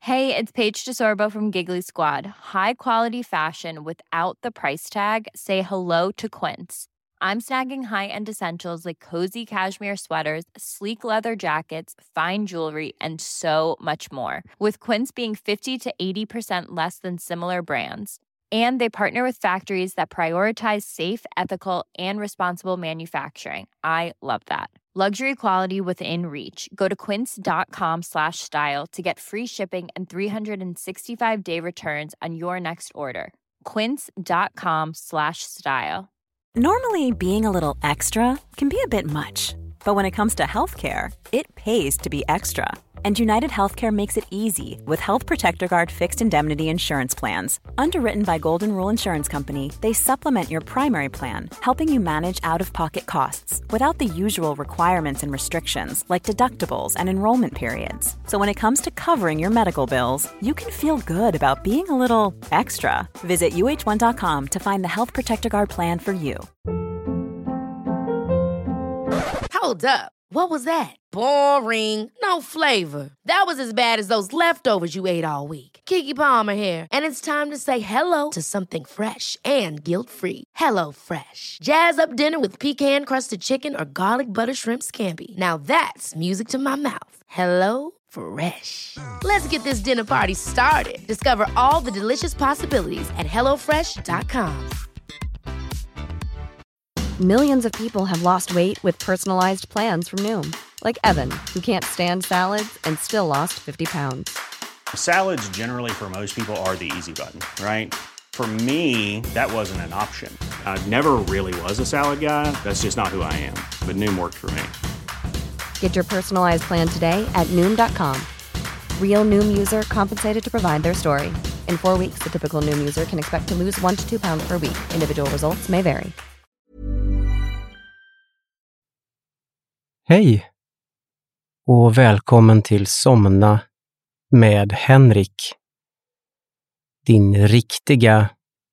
Hey, it's Paige DeSorbo from Giggly Squad. High quality fashion without the price tag. Say hello to Quince. I'm snagging high-end essentials like cozy cashmere sweaters, sleek leather jackets, fine jewelry, and so much more. With Quince being 50 to 80% less than similar brands. And they partner with factories that prioritize safe, ethical, and responsible manufacturing. I love that. Luxury quality within reach. Go to quince.com/style to get free shipping and 365-day returns on your next order. Quince.com/style. Normally, being a little extra can be a bit much, but when it comes to healthcare, it pays to be extra. And United Healthcare makes it easy with Health Protector Guard fixed indemnity insurance plans. Underwritten by Golden Rule Insurance Company, they supplement your primary plan, helping you manage out-of-pocket costs without the usual requirements and restrictions like deductibles and enrollment periods. So when it comes to covering your medical bills, you can feel good about being a little extra. Visit uh1.com to find the Health Protector Guard plan for you. Hold up. What was that? Boring. No flavor. That was as bad as those leftovers you ate all week. Keke Palmer here, and it's time to say hello to something fresh and guilt-free. Hello Fresh. Jazz up dinner with pecan-crusted chicken or garlic butter shrimp scampi. Now that's music to my mouth. Hello Fresh. Let's get this dinner party started. Discover all the delicious possibilities at hellofresh.com. Millions of people have lost weight with personalized plans from Noom. Like Evan, who can't stand salads and still lost 50 pounds. Salads generally for most people are the easy button, right? For me, that wasn't an option. I never really was a salad guy. That's just not who I am. But Noom worked for me. Get your personalized plan today at Noom.com. Real Noom user compensated to provide their story. In 4 weeks, the typical Noom user can expect to lose 1 to 2 pounds per week. Individual results may vary. Hej och välkommen till Somna med Henrik. Din riktiga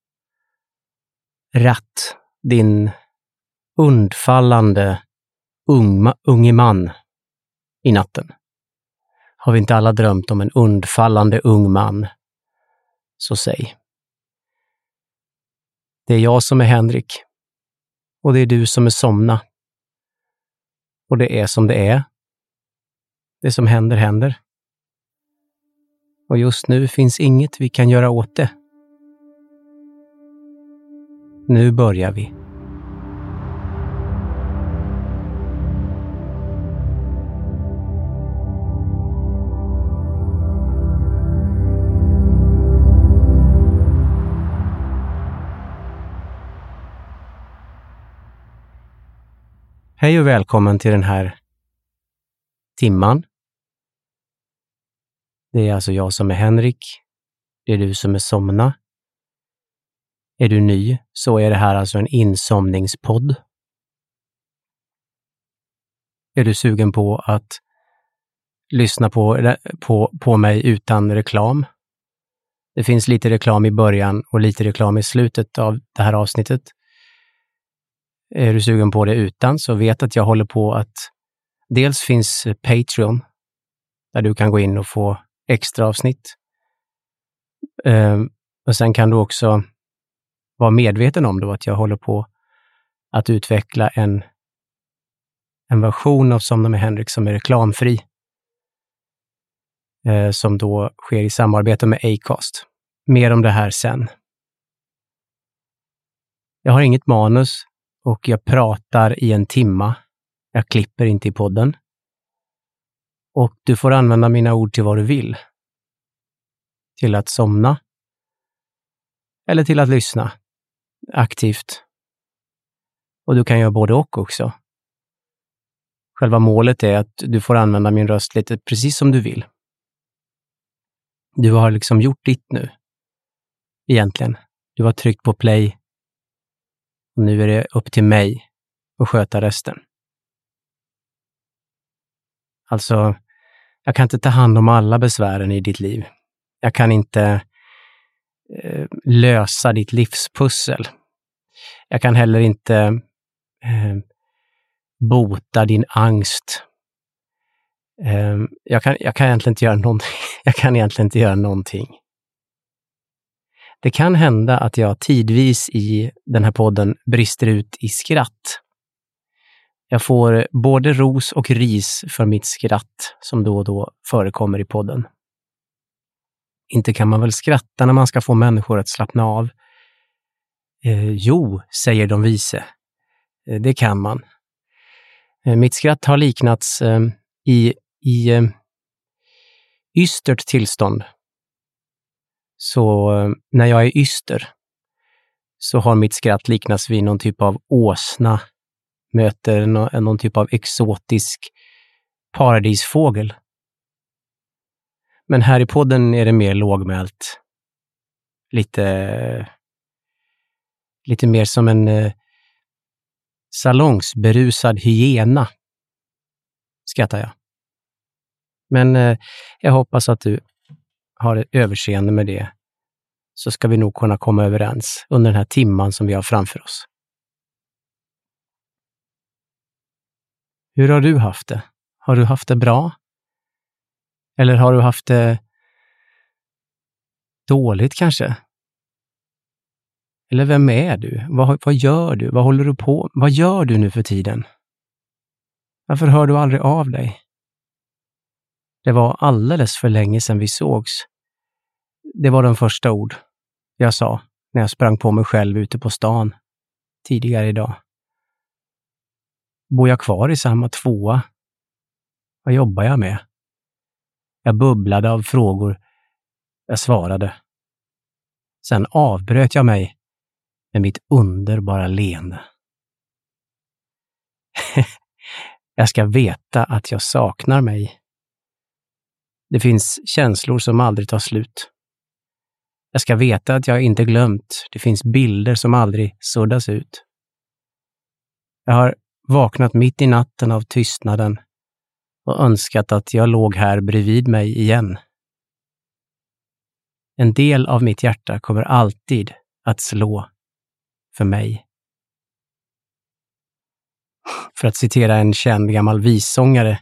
ratt, din undfallande unge man i natten. Har vi inte alla drömt om en undfallande ung man? Så säg. Det är jag som är Henrik och det är du som är Somna. Och det är som det är. Det som händer, händer. Och just nu finns inget vi kan göra åt det. Nu börjar vi. Hej och välkommen till den här timman. Det är alltså jag som är Henrik. Det är du som är Somna. Är du ny så är det här alltså en insomningspodd. Är du sugen på att lyssna på mig utan reklam? Det finns lite reklam i början och lite reklam i slutet av det här avsnittet. Är du sugen på det utan så vet att jag håller på att dels finns Patreon där du kan gå in och få extra avsnitt. Och sen kan du också vara medveten om då att jag håller på att utveckla en version av Somna med Henrik som är reklamfri. Som då sker i samarbete med Acast. Mer om det här sen. Jag har inget manus. Och jag pratar i en timma. Jag klipper inte i podden. Och du får använda mina ord till vad du vill. Till att somna. Eller till att lyssna. Aktivt. Och du kan göra både och också. Själva målet är att du får använda min röst lite precis som du vill. Du har liksom gjort ditt nu. Egentligen. Du har tryckt på play. Och nu är det upp till mig att sköta resten. Alltså, jag kan inte ta hand om alla besvären i ditt liv. Jag kan inte lösa ditt livspussel. Jag kan heller inte bota din angst. Jag kan egentligen inte göra någonting. Jag kan egentligen inte göra någonting. Det kan hända att jag tidvis i den här podden brister ut i skratt. Jag får både ros och ris för mitt skratt som då och då förekommer i podden. Inte kan man väl skratta när man ska få människor att slappna av? Jo, säger de vise. Det kan man. Mitt skratt har liknats i ystert tillstånd. Så när jag är yster så har mitt skratt liknats vid någon typ av åsna möter någon typ av exotisk paradisfågel. Men här i podden är det mer lågmält. Lite mer som en salongsberusad hyena, skrattar jag. Men jag hoppas att du har överseende med det. Så ska vi nog kunna komma överens under den här timman som vi har framför oss. Hur har du haft det? Har du haft det bra? Eller har du haft det dåligt kanske? Eller vem är du? Vad gör du? Vad håller du på? Vad gör du nu för tiden? Varför hör du aldrig av dig? Det var alldeles för länge sedan vi sågs. Det var de första ord jag sa när jag sprang på mig själv ute på stan tidigare idag. Bor jag kvar i samma tvåa? Vad jobbar jag med? Jag bubblade av frågor. Jag svarade. Sen avbröt jag mig med mitt underbara leende. Jag ska veta att jag saknar mig. Det finns känslor som aldrig tar slut. Jag ska veta att jag inte glömt. Det finns bilder som aldrig suddas ut. Jag har vaknat mitt i natten av tystnaden och önskat att jag låg här bredvid mig igen. En del av mitt hjärta kommer alltid att slå för mig. För att citera en känd gammal vissångare,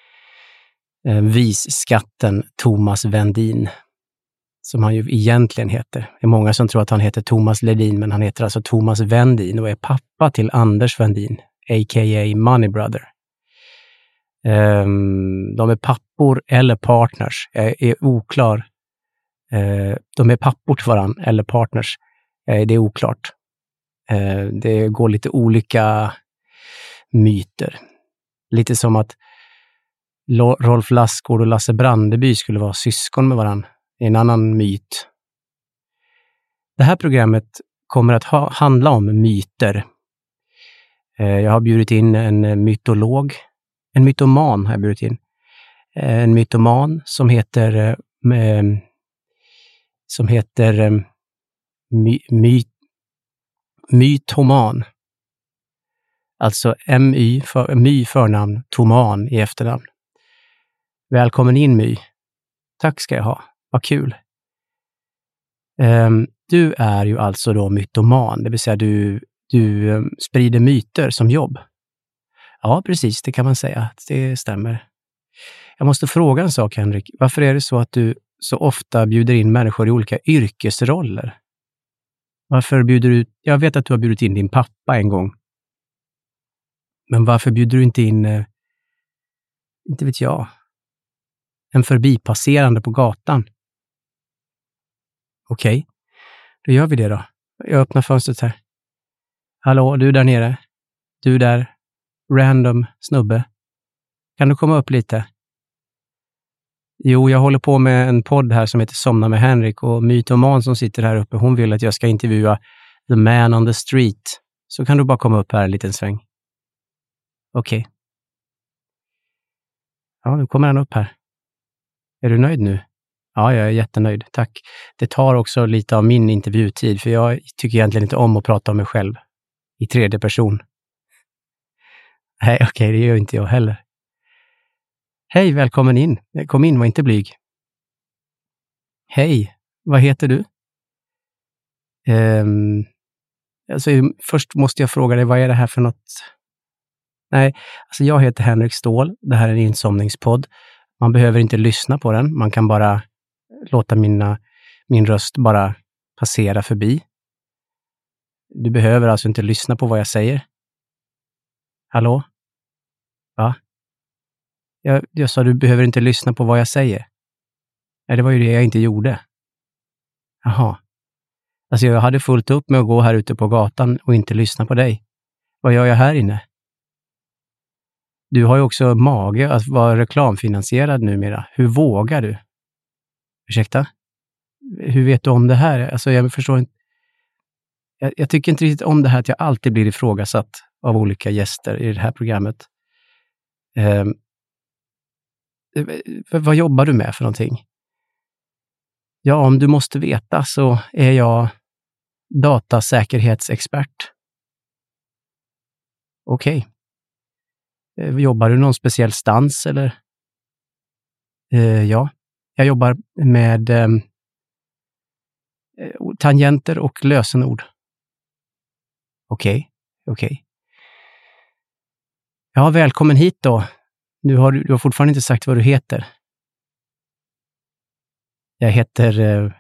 visskatten Thomas Vendin, som han ju egentligen heter. Det är många som tror att han heter Thomas Ledin, men han heter alltså Thomas Vendin och är pappa till Anders Vendin, a.k.a. Money Brother. De är pappor eller partners. Jag är oklar. De är pappor till varandra eller partners. Det är oklart. Det går lite olika myter. Lite som att Rolf Lassgård och Lasse Brandeby skulle vara syskon med varandra. Det är en annan myt. Det här programmet kommer att handla om myter. Jag har bjudit in en mytolog. En mytoman har jag bjudit in. En mytoman som heter mytoman. Alltså My förnamn, Toman i efternamn. Välkommen in My. Tack ska jag ha. Vad kul. Du är ju alltså då mytoman, det vill säga du sprider myter som jobb. Ja, precis, det kan man säga. Det stämmer. Jag måste fråga en sak, Henrik. Varför är det så att du så ofta bjuder in människor i olika yrkesroller? Varför bjuder du... Jag vet att du har bjudit in din pappa en gång. Men varför bjuder du inte in... inte vet jag. En förbipasserande på gatan? Okej, då gör vi det då. Jag öppnar fönstret här. Hallå, du där nere. Du där. Random snubbe. Kan du komma upp lite? Jo, jag håller på med en podd här som heter Somna med Henrik och mytoman som sitter här uppe. Hon vill att jag ska intervjua the man on the street. Så kan du bara komma upp här en liten sväng. Okej. Ja, nu kommer han upp här. Är du nöjd nu? Ja, jag är jättenöjd. Tack. Det tar också lite av min intervjutid för jag tycker egentligen inte om att prata om mig själv i tredje person. Nej, okej, det gör inte jag heller. Hej, välkommen in. Kom in, var inte blyg. Hej, vad heter du? Alltså, först måste jag fråga dig, vad är det här för något? Nej, alltså jag heter Henrik Ståhl. Det här är en insomningspodd. Man behöver inte lyssna på den. Man kan bara låta min röst bara passera förbi. Du behöver alltså inte lyssna på vad jag säger. Hallå? Va? Jag sa du behöver inte lyssna på vad jag säger. Nej, det var ju det jag inte gjorde. Jaha. Alltså jag hade fullt upp med att gå här ute på gatan och inte lyssna på dig. Vad gör jag här inne? Du har ju också mage att vara reklamfinansierad numera. Hur vågar du? Ursäkta? Hur vet du om det här? Alltså jag förstår inte. Jag tycker inte riktigt om det här att jag alltid blir ifrågasatt av olika gäster i det här programmet. Vad jobbar du med för någonting? Ja, om du måste veta så är jag datasäkerhetsexpert. Okej. Jobbar du någon speciell stans eller? Ja, jag jobbar med tangenter och lösenord. Okej. Ja, välkommen hit då. Du har fortfarande inte sagt vad du heter. Jag heter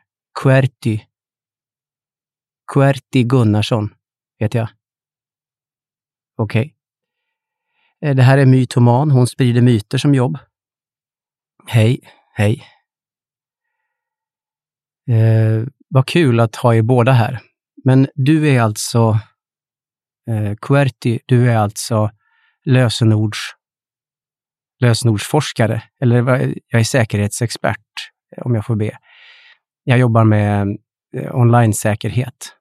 Qwerty Gunnarsson, heter jag. Okej. Det här är Mytoman. Hon sprider myter som jobb. Hej. Vad kul att ha er båda här. Men du är alltså Qwerty, du är alltså lösenordsforskare. Eller jag är säkerhetsexpert, om jag får be. Jag jobbar med online-säkerhet.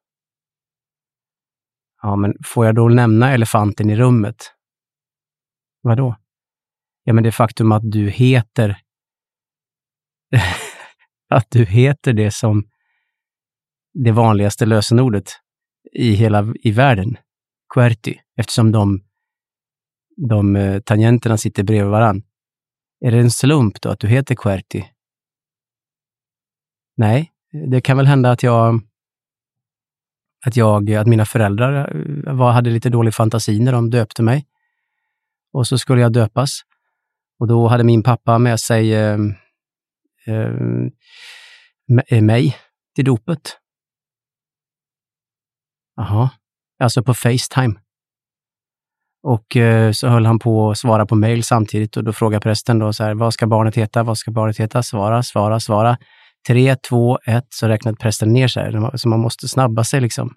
Ja, men får jag då nämna elefanten i rummet? Vadå? Ja, men det faktum att du heter det som det vanligaste lösenordet i världen. Qwerty, eftersom de tangenterna sitter bredvid varann. Är det en slump då att du heter Qwerty? Nej, det kan väl hända att mina föräldrar hade lite dålig fantasi när de döpte mig. Och så skulle jag döpas. Och då hade min pappa med sig mig till dopet. Jaha, alltså på FaceTime. Och så höll han på att svara på mejl samtidigt och då frågade prästen då så här, vad ska barnet heta? Svara. 3, 2, 1, så räknade prästen ner så här. Så man måste snabba sig liksom.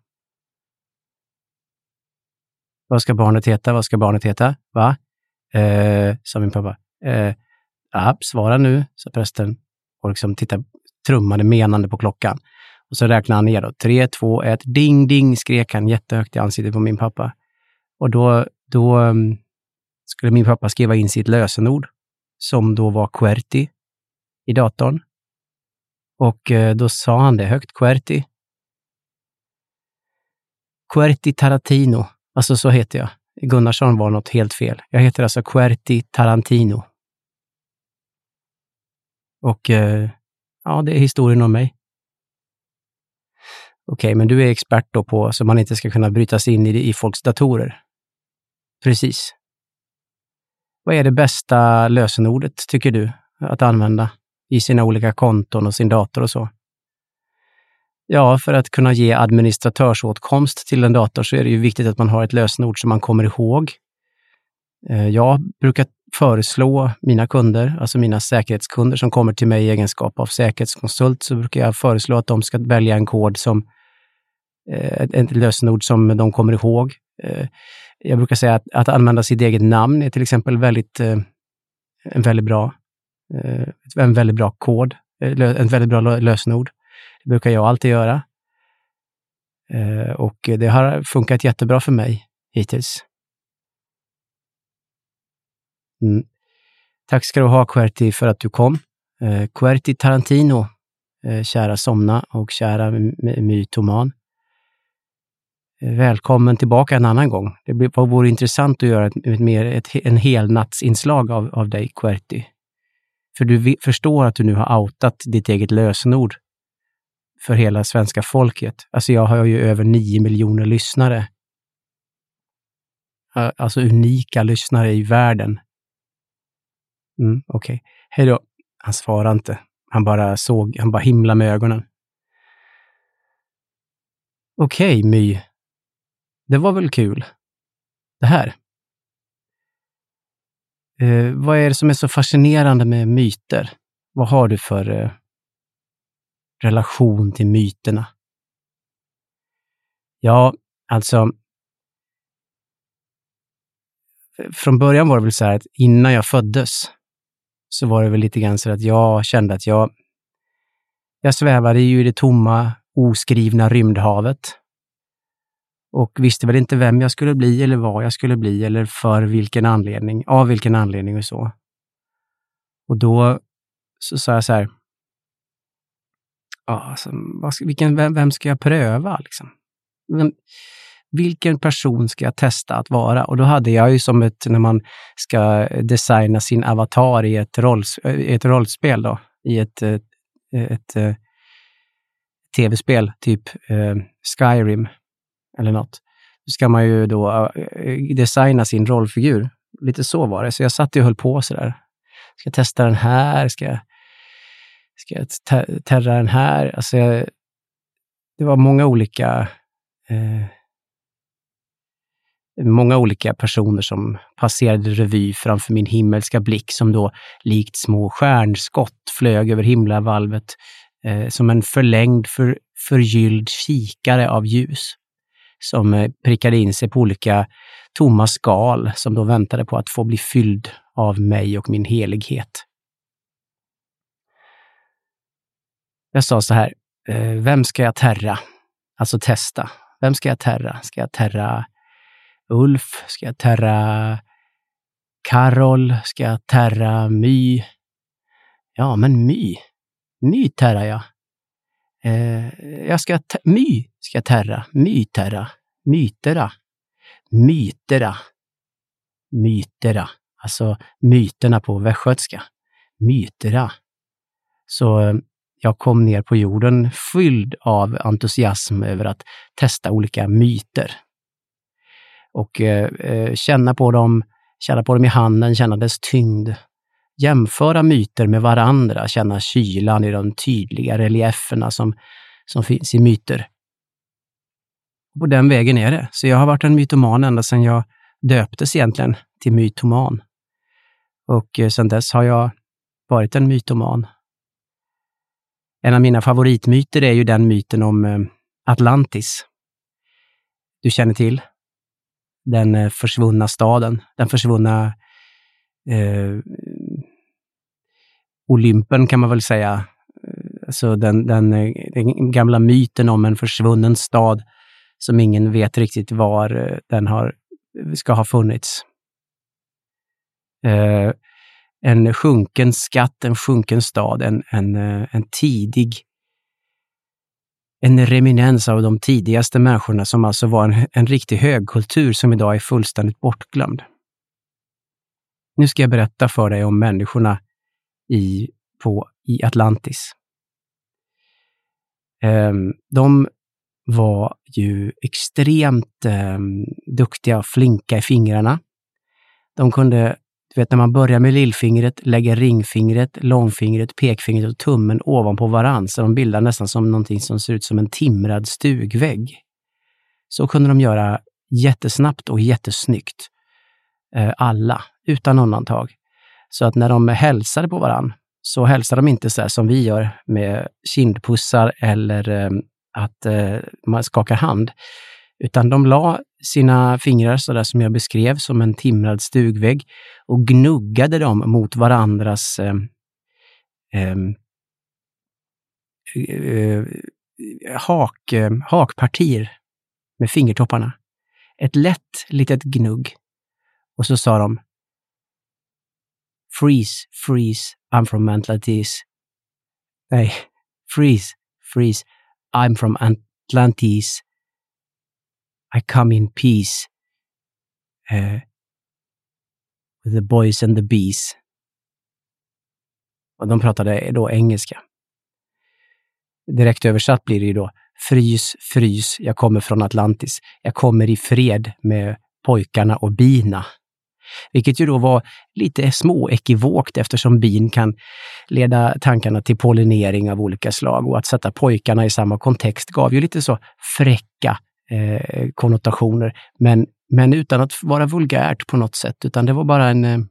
Vad ska barnet heta? Va? Sa min pappa. Svara nu, sa prästen. Och liksom trummade menande på klockan. Och så räknade han ner då. 3, 2, 1, ding, ding, skrek han jättehögt i ansiktet på min pappa. Och då skulle min pappa skriva in sitt lösenord, som då var Qwerty, i datorn. Och då sa han det högt, Qwerty Tarantino. Alltså så heter jag. Gunnarsson var något helt fel. Jag heter alltså Qwerty Tarantino. Och ja, det är historien om mig. Okej, men du är expert då på så man inte ska kunna bryta sig in i folks datorer. Precis. Vad är det bästa lösenordet, tycker du, att använda i sina olika konton och sin dator och så? Ja, för att kunna ge administratörsåtkomst till en dator så är det ju viktigt att man har ett lösenord som man kommer ihåg. Jag brukar föreslå mina kunder, alltså mina säkerhetskunder som kommer till mig i egenskap av säkerhetskonsult, så brukar jag föreslå att de ska välja en kod som ett lösenord som de kommer ihåg. Jag brukar säga att använda sitt eget namn är till exempel en väldigt bra kod, en väldigt bra lösenord. Det brukar jag alltid göra. Och det har funkat jättebra för mig hittills. Tack ska du ha, Qwerty, för att du kom. Qwerty Tarantino, kära Somna och kära Mytoman. Välkommen tillbaka en annan gång. Det vore intressant att göra en helnattsinslag av dig, Qwerty. För du förstår att du nu har outat ditt eget lösenord för hela svenska folket. Alltså jag har ju över 9 miljoner lyssnare. Alltså unika lyssnare i världen. Okej. Hej då. Han svarade inte. Han bara himlade med ögonen. Okej, My. Det var väl kul. Det här. Vad är det som är så fascinerande med myter? Vad har du för relation till myterna? Ja, alltså från början var det väl så här att innan jag föddes så var det väl lite grann så att jag kände att jag svävade ju i det tomma, oskrivna rymdhavet och visste väl inte vem jag skulle bli eller vad jag skulle bli eller av vilken anledning och så. Och då så sa jag så här, alltså, vem ska jag pröva liksom? Vilken person ska jag testa att vara? Och då hade jag ju som när man ska designa sin avatar i ett rollspel då, i ett tv-spel, typ Skyrim eller något. Då ska man ju då designa sin rollfigur. Lite så var det. Så jag satt och höll på så där. Ska jag testa den här? Ska jag terra den här? Alltså det var många olika personer som passerade revy framför min himmelska blick som då likt små stjärnskott flög över himlavalvet som en förlängd förgylld kikare av ljus som prickade in sig på olika tomma skal som då väntade på att få bli fylld av mig och min helighet. Jag sa så här, vem ska jag terra? Alltså testa. Vem ska jag terra? Ska jag terra Ulf? Ska jag terra Karol? Ska jag terra My? Ja, men My terra jag. My ska jag terra. My terra. Mytera. Alltså myterna på västgötska. Mytera. Så jag kom ner på jorden fylld av entusiasm över att testa olika myter. Och känna på dem i handen, känna dess tyngd. Jämföra myter med varandra, känna kylan i de tydliga relieferna som finns i myter. På den vägen är det. Så jag har varit en mytoman ända sedan jag döptes egentligen till mytoman. Och sedan dess har jag varit en mytoman. En av mina favoritmyter är ju den myten om Atlantis. Du känner till den försvunna staden, den försvunna Olympen kan man väl säga. Alltså den gamla myten om en försvunnen stad som ingen vet riktigt var den ska ha funnits. En sjunken skatt, en sjunken stad, en reminens av de tidigaste människorna som alltså var en riktig högkultur som idag är fullständigt bortglömd. Nu ska jag berätta för dig om människorna i Atlantis. De var ju extremt duktiga och flinka i fingrarna. De kunde, du vet, när man börjar med lillfingret, lägga ringfingret, långfingret, pekfingret och tummen ovanpå varann, så de bildar nästan som någonting som ser ut som en timrad stugvägg. Så kunde de göra jättesnabbt och jättesnyggt. Alla, utan undantag. Så att när de hälsade på varann så hälsade de inte så här som vi gör med kindpussar eller att man skakar hand. Utan de la sina fingrar så där som jag beskrev som en timrad stugvägg och gnuggade dem mot varandras hakpartier med fingertopparna. Ett lätt litet gnugg. Och så sa de: Freeze, I'm from Atlantis. Nej, freeze, I'm from Atlantis. I come in peace with the boys and the bees. Och de pratade då engelska. Direkt översatt blir det ju då: frys, jag kommer från Atlantis. Jag kommer i fred med pojkarna och bina. Vilket ju då var lite småekivokt eftersom bin kan leda tankarna till pollinering av olika slag, och att sätta pojkarna i samma kontext gav ju lite så fräcka konnotationer, men utan att vara vulgärt på något sätt, utan det var bara en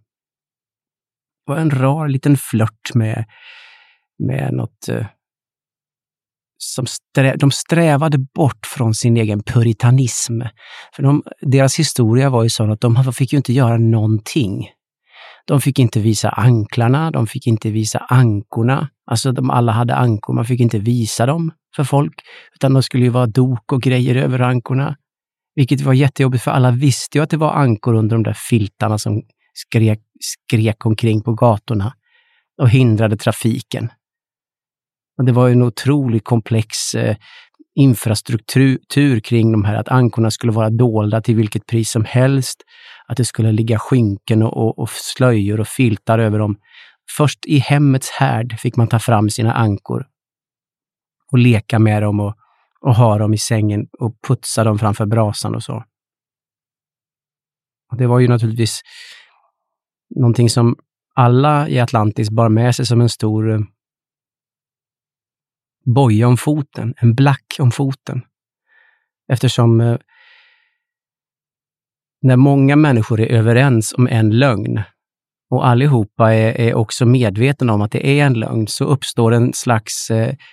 rar liten flört med något som de strävade bort från sin egen puritanism. För deras historia var ju sån att de fick ju inte göra någonting. De fick inte visa anklarna, de fick inte visa ankorna. Alltså alla hade ankor, man fick inte visa dem för folk, utan de skulle ju vara dok och grejer över ankorna. Vilket var jättejobbigt, för alla visste ju att det var ankor under de där filtarna som skrek omkring på gatorna och hindrade trafiken. Och det var ju en otroligt komplex infrastruktur kring de här, att ankorna skulle vara dolda till vilket pris som helst, att det skulle ligga skynken och slöjor och filtar över dem. Först i hemmets härd fick man ta fram sina ankor och leka med dem och ha dem i sängen och putsa dem framför brasan och så. Och det var ju naturligtvis någonting som alla i Atlantis bar med sig som en stor boja om foten, en black om foten. Eftersom när många människor är överens om en lögn och allihopa är också medvetna om att det är en lögn, så uppstår en slags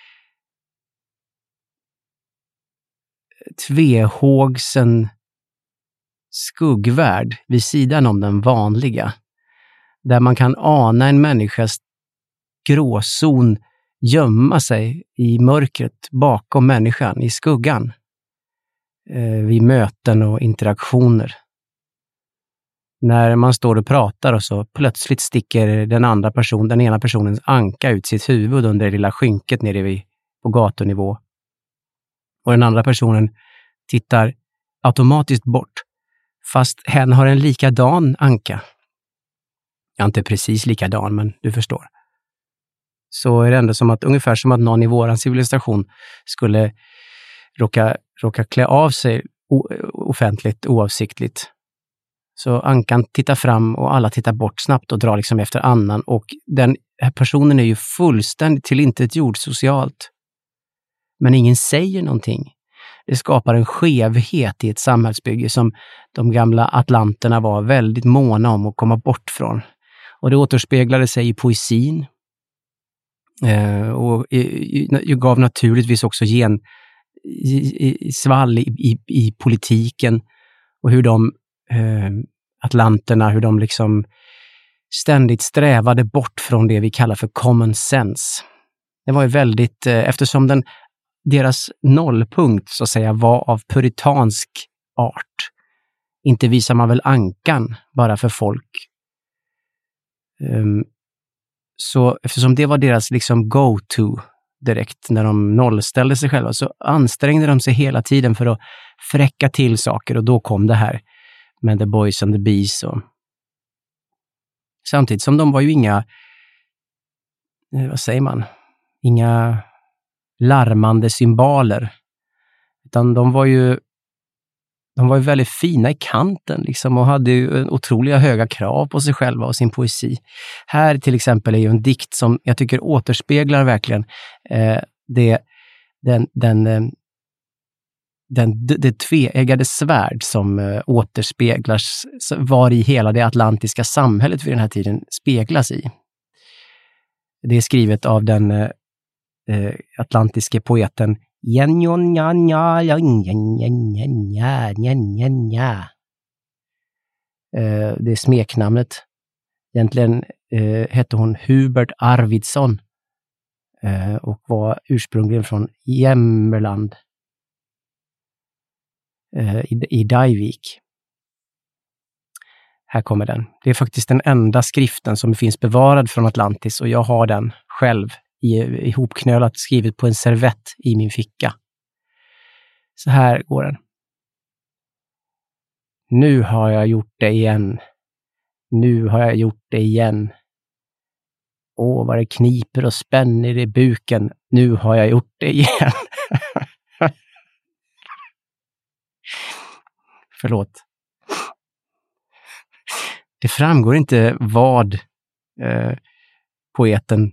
tvehågsen skuggvärld vid sidan om den vanliga, där man kan ana en människas gråzon gömma sig i mörkret bakom människan, i skuggan, vid möten och interaktioner. När man står och pratar och så plötsligt sticker den ena personens anka ut sitt huvud under det lilla skynket nere på gatunivå. Och den andra personen tittar automatiskt bort, fast hen har en likadan anka. Ja, inte precis likadan, men du förstår. Så är det ändå ungefär som att någon i våran civilisation skulle råka klä av sig offentligt, oavsiktligt. Så ankan tittar fram och alla tittar bort snabbt och drar liksom efter annan. Och den här personen är ju fullständigt tillintetgjord socialt. Men ingen säger någonting. Det skapar en skevhet i ett samhällsbygge som de gamla atlanterna var väldigt måna om att komma bort från. Och det återspeglade sig i poesin. Och gav naturligtvis också svall i politiken, och hur de atlanterna, hur de liksom ständigt strävade bort från det vi kallar för common sense. Det var ju väldigt, eftersom deras nollpunkt så att säga var av puritansk art. Inte visar man väl ankan bara för folk. Så eftersom det var deras liksom go-to direkt när de nollställde sig själva, så ansträngde de sig hela tiden för att fräcka till saker, och då kom det här med The Boys and the Bees. Samtidigt som de var ju inga larmande symboler, utan de var ju väldigt fina i kanten liksom, och hade ju otroliga höga krav på sig själva och sin poesi. Här till exempel är ju en dikt som jag tycker återspeglar verkligen det tveeggade svärd som återspeglas, var i hela det atlantiska samhället vid den här tiden speglas i. Det är skrivet av den atlantiske poeten det är smeknamnet. Egentligen hette hon Hubert Arvidsson och var ursprungligen från Jämmerland i Dajvik. Här kommer den. Det är faktiskt den enda skriften som finns bevarad från Atlantis, och jag har den själv ihopknölat, skrivet på en servett i min ficka. Så här går den. Nu har jag gjort det igen. Nu har jag gjort det igen. Åh, vad det kniper och spänner i buken. Nu har jag gjort det igen. Förlåt. Det framgår inte vad poeten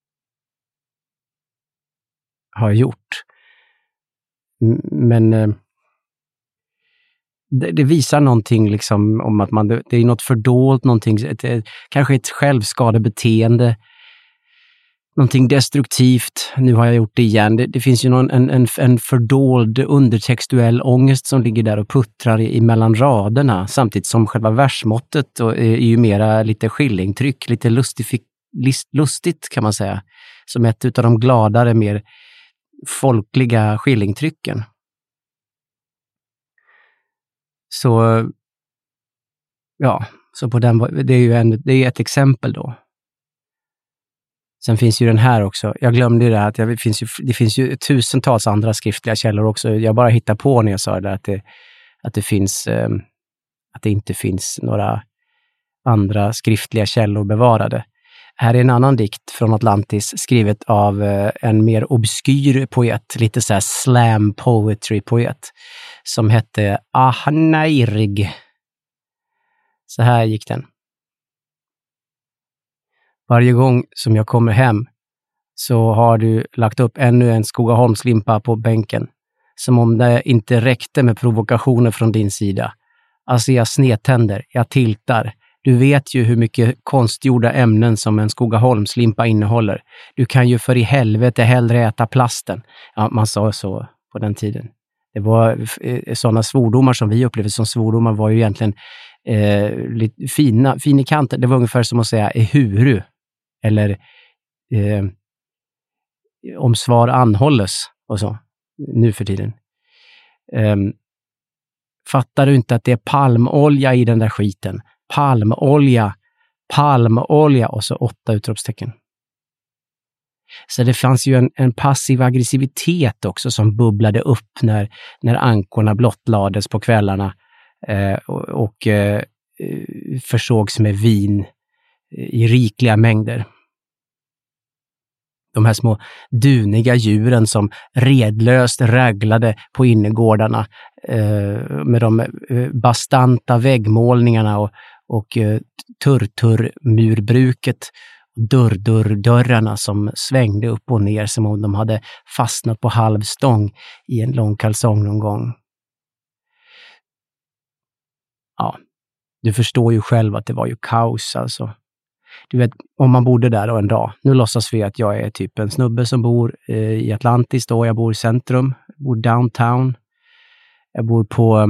har gjort. Men det visar någonting liksom om att det är något fördolt, någonting, kanske ett självskadebeteende, någonting destruktivt. Nu har jag gjort det igen. Det finns ju en fördold undertextuell ångest som ligger där och puttrar mellan raderna, samtidigt som själva versmåttet är ju mera lite skillingtryck, lite lustigt kan man säga, som ett utav de gladare, mer folkliga skillingtrycken. Så ja, så på den, det är ju ett exempel då. Sen finns ju den här också. Jag glömde ju det här att det finns ju tusentals andra skriftliga källor också. Jag bara hittar på när jag sa det att det inte finns några andra skriftliga källor bevarade. Här är en annan dikt från Atlantis skrivet av en mer obskyr poet, lite så här slam poetry poet, som hette Ahneirg. Så här gick den. Varje gång som jag kommer hem så har du lagt upp ännu en Skogaholmslimpa på bänken. Som om det inte räckte med provokationer från din sida. Alltså jag snedtänder, jag tiltar. Du vet ju hur mycket konstgjorda ämnen som en Skogaholmslimpa innehåller. Du kan ju för i helvete hellre äta plasten. Ja, man sa så på den tiden. Det var sådana svordomar som vi upplevde som svordomar var ju egentligen lite fin i kanten. Det var ungefär som att säga ehuru. Eller om svar anhålles och så, nu för tiden. Fattar du inte att det är palmolja i den där skiten? Palmolja och så 8 utropstecken. Så det fanns ju en passiv aggressivitet också som bubblade upp när ankorna blottlades på kvällarna och försågs med vin i rikliga mängder. De här små duniga djuren som redlöst räglade på innergårdarna med de bastanta väggmålningarna och turturmurbruket, dörrarna som svängde upp och ner som om de hade fastnat på halvstång i en lång kalsong någon gång. Ja, du förstår ju själv att det var ju kaos alltså. Du vet, om man bodde där då en dag, nu låtsas vi att jag är typ en snubbe som bor i Atlantis då, jag bor i centrum, jag bor downtown, jag bor på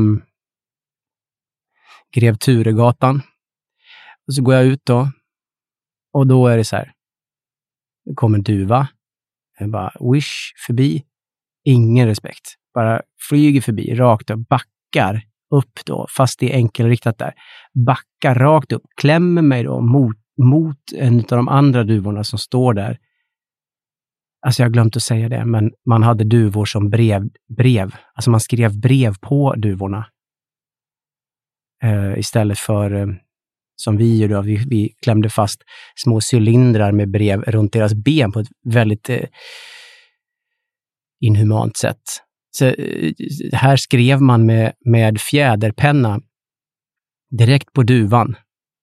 Grev Turegatan. Och så går jag ut då, och då är det så här, det kommer en duva, jag bara wish förbi, ingen respekt, bara flyger förbi, rakt och backar upp då, fast det är enkelriktat där, backar rakt upp, klämmer mig då mot en av de andra duvorna som står där. Alltså jag har glömt att säga det, men man hade duvor som brev. Alltså man skrev brev på duvorna. Istället för som vi gjorde, vi klämde fast små cylindrar med brev runt deras ben på ett väldigt inhumant sätt. Så här skrev man med fjäderpenna direkt på duvan.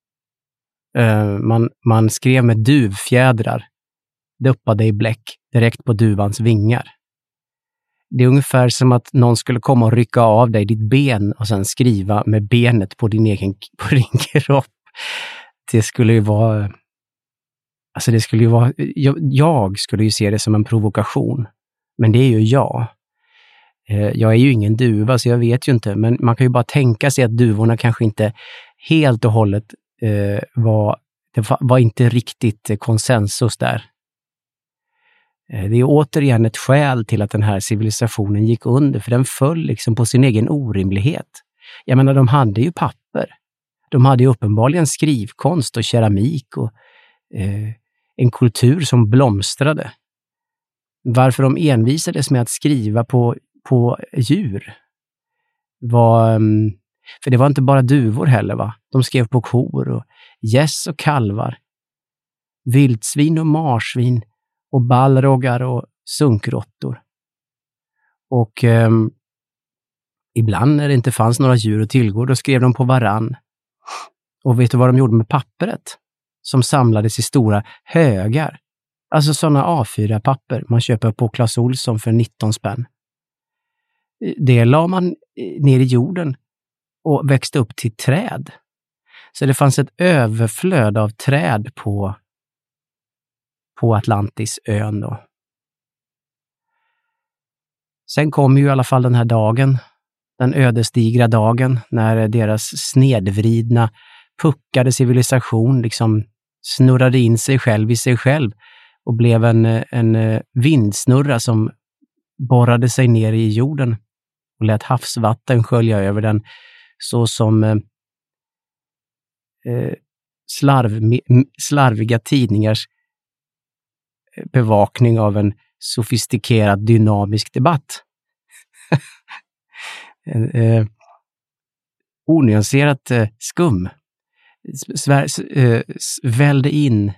Man skrev med duvfjädrar duppade i bläck direkt på duvans vingar. Det är ungefär som att någon skulle komma och rycka av dig ditt ben och sen skriva med benet på din kropp. Det skulle ju vara, alltså det skulle ju vara, jag skulle ju se det som en provokation, men det är ju jag. Jag är ju ingen duva så jag vet ju inte, men man kan ju bara tänka sig att duvorna kanske inte helt och hållet det var inte riktigt konsensus där. Det är återigen ett skäl till att den här civilisationen gick under, för den föll liksom på sin egen orimlighet. Jag menar, de hade ju papper. De hade ju uppenbarligen skrivkonst och keramik och en kultur som blomstrade. Varför de envisades med att skriva på djur för det var inte bara duvor heller, va? De skrev på kor och gäss och kalvar, vildsvin och marsvin och ballroggar och sunkråttor. Och ibland när det inte fanns några djur att tillgå, då skrev de på varann. Och vet du vad de gjorde med pappret? Som samlades i stora högar. Alltså sådana A4-papper man köper på Clas Ohlson för 19 spänn. Det la man ner i jorden och växte upp till träd. Så det fanns ett överflöd av träd på Atlantisön då. Sen kom ju i alla fall den här dagen, den ödesdigra dagen, när deras snedvridna, puckade civilisation liksom snurrade in sig själv i sig själv och blev en vindsnurra som borrade sig ner i jorden och lät havsvatten skölja över den, så som slarviga tidningars bevakning av en sofistikerad dynamisk debatt. Onyanserat skum välde in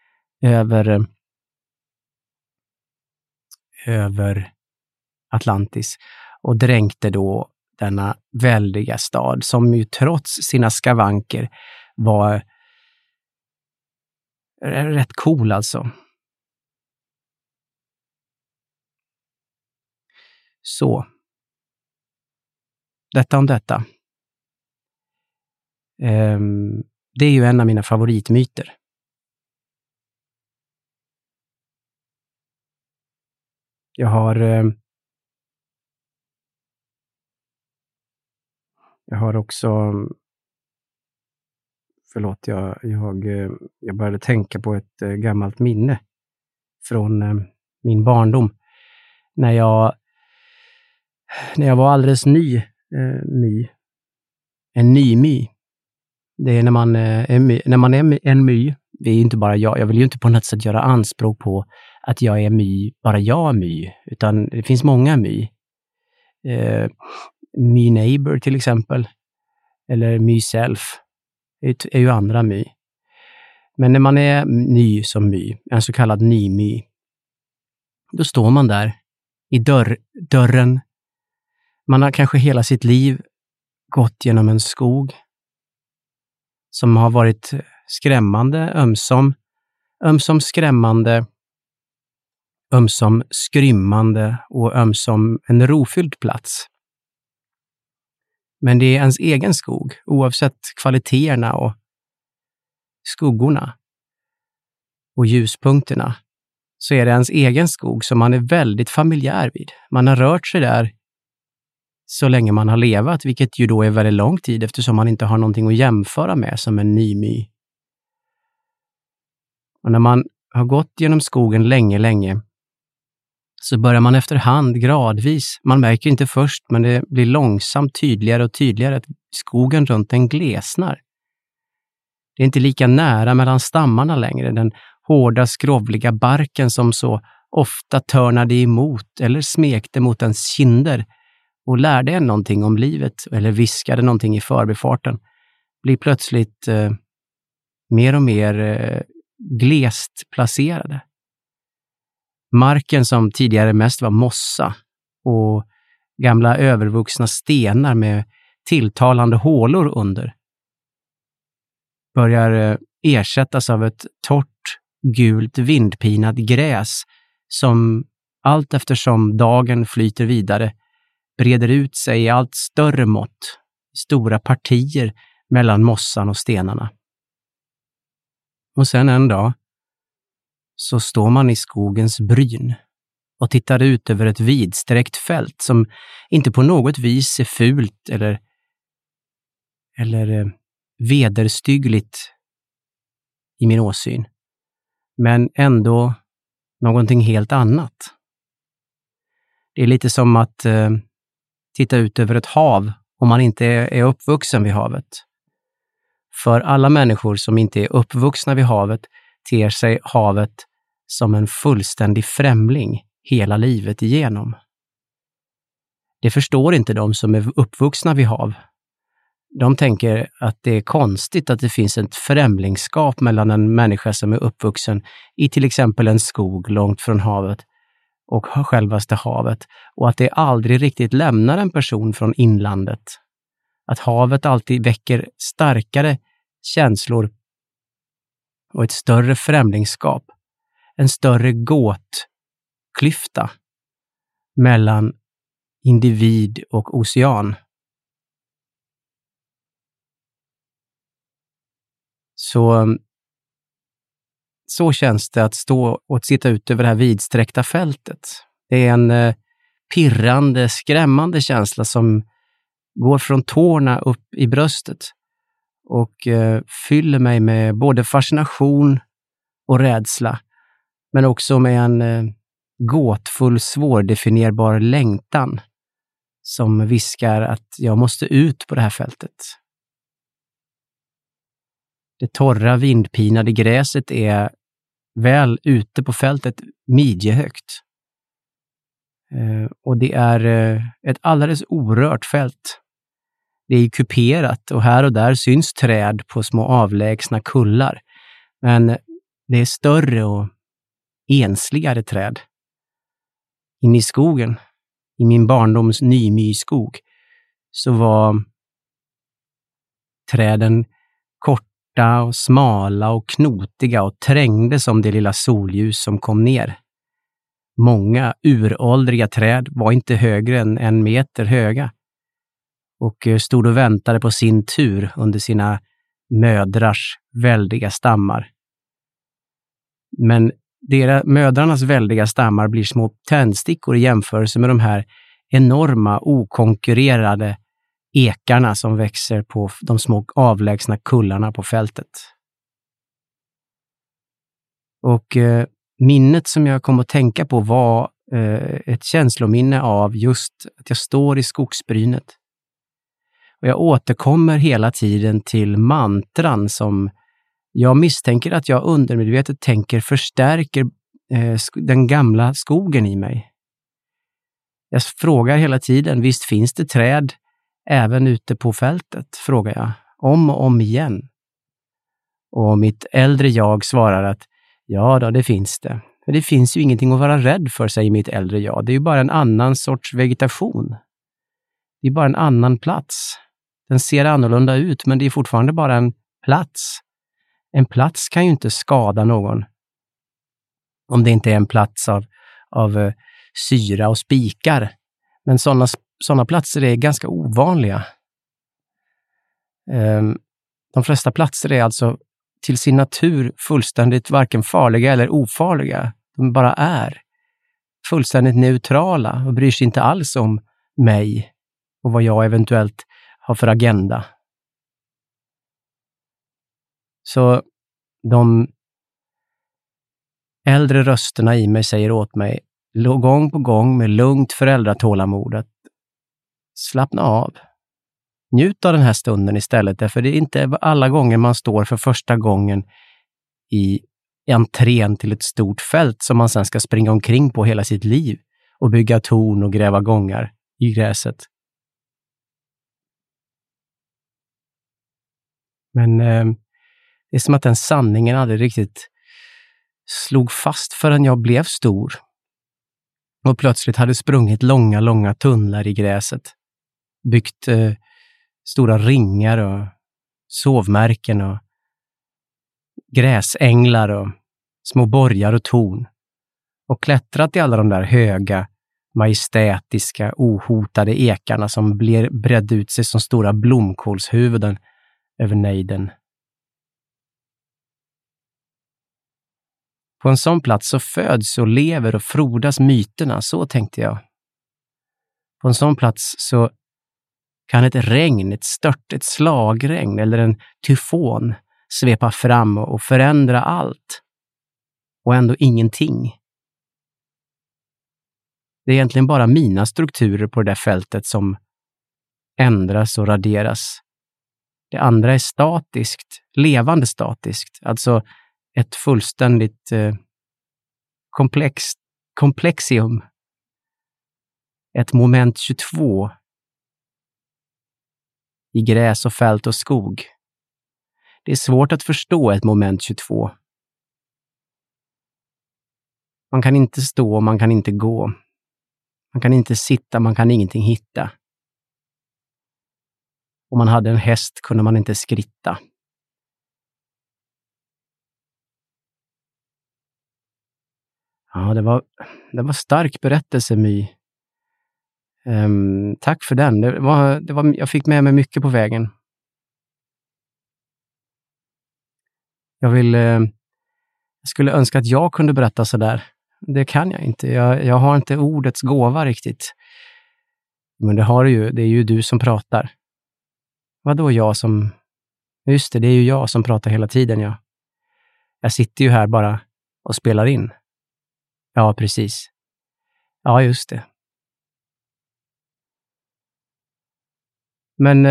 över Atlantis och dränkte då denna väldiga stad som ju trots sina skavanker var rätt cool alltså. Så. Detta om detta. Det är ju en av mina favoritmyter. Jag har också, förlåt, jag började tänka på ett gammalt minne från min barndom. När jag var alldeles ny my. Det är när man är en my. Det är inte bara jag vill ju inte på något sätt göra anspråk på att jag är my, bara jag är my, utan det finns många my. My neighbor till exempel, eller myself är ju andra my. Men när man är ny som my, en så kallad ny my, då står man där i dörren. Man har kanske hela sitt liv gått genom en skog som har varit skrämmande, ömsom skrämmande, ömsom skrymmande och ömsom en rofylld plats. Men det är ens egen skog, oavsett kvaliteterna och skuggorna och ljuspunkterna, så är det ens egen skog som man är väldigt familjär vid. Man har rört sig där så länge man har levat, vilket ju då är väldigt lång tid eftersom man inte har någonting att jämföra med som en ny my. Och när man har gått genom skogen länge så börjar man efterhand gradvis, man märker inte först, men det blir långsamt tydligare och tydligare att skogen runt en glesnar. Det är inte lika nära mellan stammarna längre, den hårda skrovliga barken som så ofta törnade emot eller smekte mot ens kinder och lärde en någonting om livet eller viskade någonting i förbifarten, blir plötsligt mer och mer glest placerade. Marken som tidigare mest var mossa och gamla övervuxna stenar med tilltalande hålor under börjar ersättas av ett torrt, gult, vindpinat gräs som allt eftersom dagen flyter vidare breder ut sig i allt större mått, stora partier mellan mossan och stenarna. Och sen en dag så står man i skogens bryn och tittar ut över ett vidsträckt fält som inte på något vis är fult eller vederstyggligt i min åsyn, men ändå någonting helt annat. Det är lite som att titta ut över ett hav om man inte är uppvuxen vid havet. För alla människor som inte är uppvuxna vid havet ter sig havet som en fullständig främling hela livet igenom. Det förstår inte de som är uppvuxna vid hav. De tänker att det är konstigt att det finns ett främlingskap mellan en människa som är uppvuxen i till exempel en skog långt från havet och självaste havet, och att det aldrig riktigt lämnar en person från inlandet. Att havet alltid väcker starkare känslor och ett större främlingskap, en större gåtklyfta mellan individ och ocean. Så känns det att stå och sitta ut över det här vidsträckta fältet. Det är en pirrande, skrämmande känsla som går från tårna upp i bröstet och fyller mig med både fascination och rädsla, men också med en gåtfull, svårdefinierbar längtan som viskar att jag måste ut på det här fältet. Det torra, vindpinade gräset är väl ute på fältet midjehögt. Och det är ett alldeles orört fält. Det är kuperat och här och där syns träd på små avlägsna kullar. Men det är större och ensligare träd. In i skogen, i min barndoms nymyskog, så var träden korta och smala och knotiga och trängde som det lilla solljus som kom ner. Många uråldriga träd var inte högre än 1 meter höga och stod och väntade på sin tur under sina mödrars väldiga stammar. Men mödrarnas väldiga stammar blir små tändstickor i jämförelse med de här enorma, okonkurrerade ekarna som växer på de små avlägsna kullarna på fältet. Och minnet som jag kom att tänka på var ett känslominne av just att jag står i skogsbrynet. Och jag återkommer hela tiden till mantran som jag misstänker att jag undermedvetet tänker förstärker den gamla skogen i mig. Jag frågar hela tiden, visst finns det träd även ute på fältet, frågar jag, om och om igen. Och mitt äldre jag svarar att ja då, det finns det. Men det finns ju ingenting att vara rädd för, säger mitt äldre jag. Det är ju bara en annan sorts vegetation. Det är bara en annan plats. Den ser annorlunda ut, men det är fortfarande bara en plats. En plats kan ju inte skada någon. Om det inte är en plats av syra och spikar. Men sådana platser är ganska ovanliga. De flesta platser är alltså till sin natur fullständigt varken farliga eller ofarliga. De bara är fullständigt neutrala och bryr sig inte alls om mig och vad jag eventuellt har för agenda. Så de äldre rösterna i mig säger åt mig gång på gång med lugnt föräldratålamod att slappna av. Njut av den här stunden istället, därför det är inte alla gånger man står för första gången i entrén till ett stort fält som man sen ska springa omkring på hela sitt liv och bygga torn och gräva gångar i gräset. Men det är som att den sanningen aldrig riktigt slog fast förrän jag blev stor och plötsligt hade sprungit långa tunnlar i gräset, byggt stora ringar och sovmärken och gräsänglar och små borgar och torn och klättrat i alla de där höga, majestätiska, ohotade ekarna som bredde ut sig som stora blomkålshuvuden över nejden. På en sån plats så föds och lever och frodas myterna, så tänkte jag. På en sån plats så kan ett regn, ett slagregn eller en tyfon svepa fram och förändra allt. Och ändå ingenting. Det är egentligen bara mina strukturer på det där fältet som ändras och raderas. Det andra är statiskt, levande statiskt. Alltså ett fullständigt komplexium. Ett moment 22 i gräs och fält och skog. Det är svårt att förstå ett moment 22. Man kan inte stå, man kan inte gå. Man kan inte sitta, man kan ingenting hitta. Om man hade en häst kunde man inte skritta. Ja, det var stark berättelse, My. Tack för den. Jag fick med mig mycket på vägen. Jag skulle önska att jag kunde berätta så där. Det kan jag inte. Jag har inte ordets gåva riktigt. Men det har du ju. Det är ju du som pratar. Vadå jag som... Just det är ju jag som pratar hela tiden, ja. Jag sitter ju här bara och spelar in. Ja, precis. Ja, just det. Men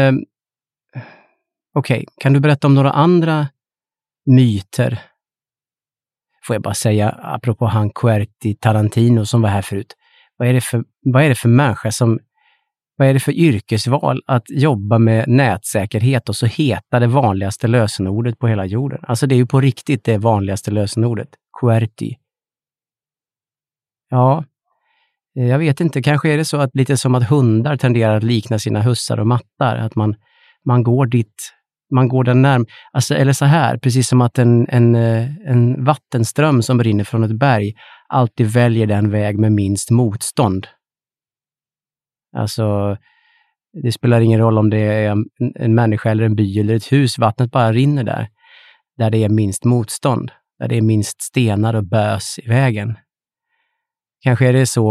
okej, kan du berätta om några andra myter? Får jag bara säga, apropå han Querti Tarantino som var här förut. Vad är det för människa vad är det för yrkesval att jobba med nätsäkerhet och så heter det vanligaste lösenordet på hela jorden? Alltså det är ju på riktigt det vanligaste lösenordet. Querti. Ja, jag vet inte. Kanske är det så att lite som att hundar tenderar att likna sina hussar och mattar. Att man går dit, man går den närm. Alltså, eller så här, precis som att en vattenström som brinner från ett berg alltid väljer den väg med minst motstånd. Alltså, det spelar ingen roll om det är en människa eller en by eller ett hus. Vattnet bara rinner där det är minst motstånd. Där det är minst stenar och bös i vägen. Kanske är det så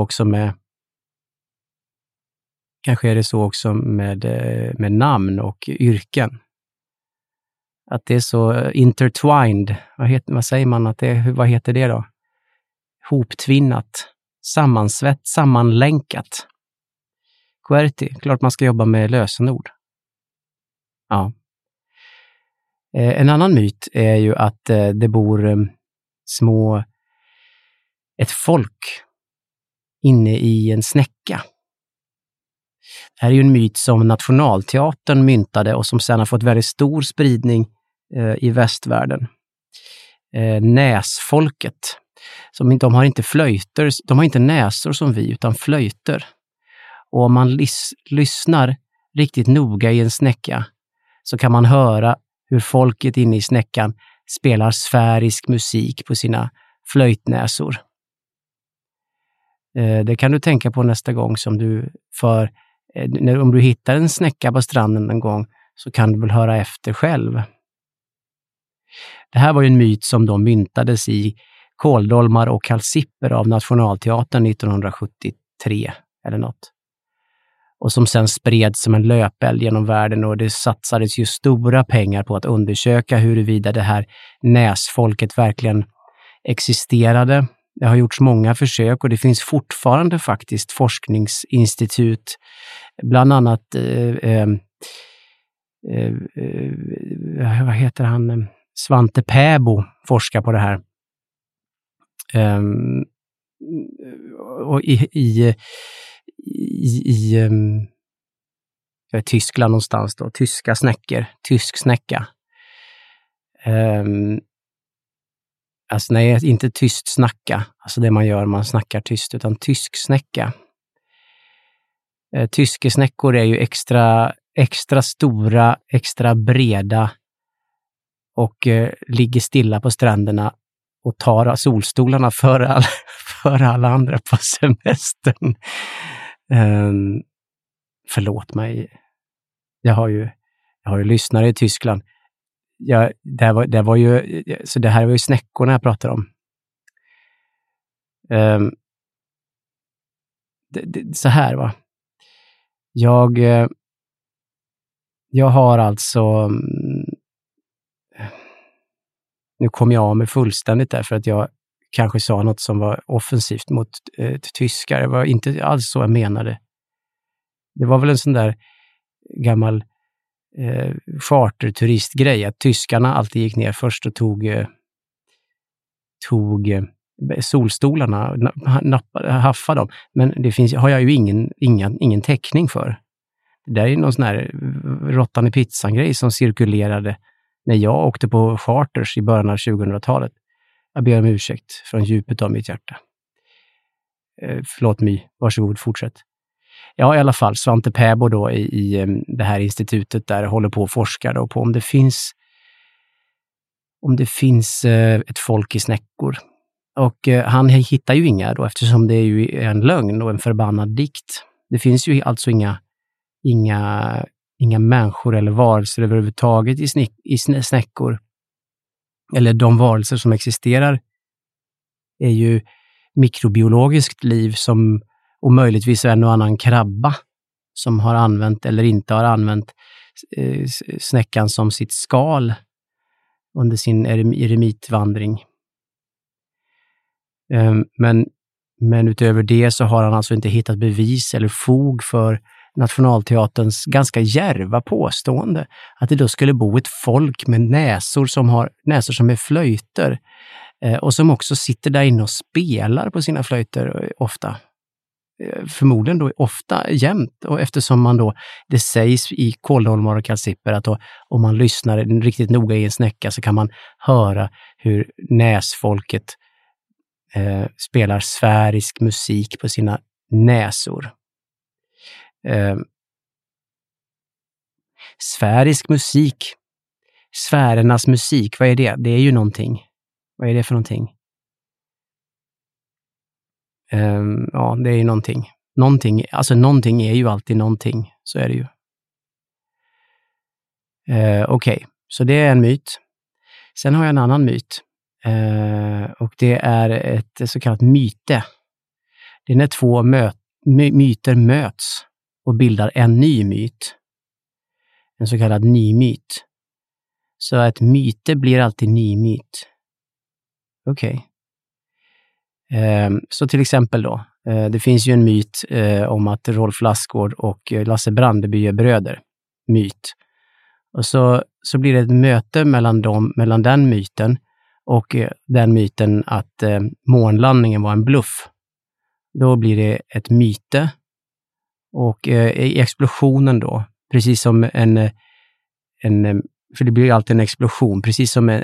också med namn och yrken. Att det är så intertwined. Vad säger man? Vad heter det då? Hoptvinnat. Sammanlänkat. Querti. Klart man ska jobba med lösenord. Ja. En annan myt är ju att det bor ett folk inne i en snäcka. Det här är ju en myt som Nationalteatern myntade och som sedan har fått väldigt stor spridning i västvärlden. Näsfolket. De har inte flöjter, de har inte näsor som vi utan flöjter. Och om man lyssnar riktigt noga i en snäcka så kan man höra hur folket inne i snäckan spelar sfärisk musik på sina flöjtnäsor. Det kan du tänka på nästa gång om du hittar en snäcka på stranden en gång så kan du väl höra efter själv. Det här var ju en myt som då myntades i Kåldolmar och kalsipper av Nationalteatern 1973 eller något. Och som sen spreds som en löpeld genom världen och det satsades ju stora pengar på att undersöka huruvida det här näsfolket verkligen existerade. Det har gjorts många försök och det finns fortfarande faktiskt forskningsinstitut, bland annat vad heter han? Svante Pääbo forskar på det här. Och i Tyskland någonstans då, tysk snäcka. Alltså nej, inte tyst snacka, alltså det man gör, man snackar tyst, utan tysk snäcka. Tyska snäckor är ju extra stora, extra breda och ligger stilla på stränderna och tar solstolarna för alla andra på semestern. Förlåt mig. Jag har ju lyssnare i Tyskland. Det var ju, så det här var ju snäckorna jag pratar om. Så här va. Jag har alltså nu kom jag av mig fullständigt där för att jag kanske sa något som var offensivt mot tyskar. Det var inte alls så jag menade. Det var väl en sån där gammal charterturistgrej att tyskarna alltid gick ner först och tog solstolarna, haffade dem. Men det har jag ju ingen täckning för. Det där är någon sån här råttan i pizzan-grej som cirkulerade när jag åkte på charters i början av 2000-talet. Jag ber om ursäkt från djupet av mitt hjärta. Förlåt mig, varsågod, fortsätt. Ja, i alla fall, Svante Pääbo då i det här institutet där håller på och forskar då på om det finns ett folk i snäckor. Och han hittar ju inga då, eftersom det är ju en lögn och en förbannad dikt. Det finns ju alltså inga människor eller varelser överhuvudtaget i snäckor. Eller de varelser som existerar är ju mikrobiologiskt liv och möjligtvis en och annan krabba som har använt eller inte har använt snäckan som sitt skal under sin eremitvandring. Men utöver det så har han alltså inte hittat bevis eller fog för Nationalteaterns ganska djärva påstående att det då skulle bo ett folk med näsor som är flöjter och som också sitter där inne och spelar på sina flöjter ofta. Förmodligen då ofta jämt, och eftersom det sägs i Kålholmar och Kalsipper att om man lyssnar riktigt noga i en snäcka så kan man höra hur näsfolket spelar sfärisk musik på sina näsor. Sfärisk musik, sfärernas musik, vad är det? Det är ju någonting. Vad är det för någonting? Ja, det är ju någonting. Någonting är ju alltid någonting, så är det ju. Okej, så det är en myt. Sen har jag en annan myt. Och det är ett så kallat myte. Det är när två myter möts och bildar en ny myt. En så kallad ny myt. Så ett myte blir alltid ny myt. Okej. Så till exempel då, det finns ju en myt om att Rolf Lassgård och Lasse Brandeby är bröder. Myt. Och så blir det ett möte mellan den myten och den myten att månlandningen var en bluff. Då blir det ett myte. Och i explosionen då, precis som för det blir alltid en explosion, precis som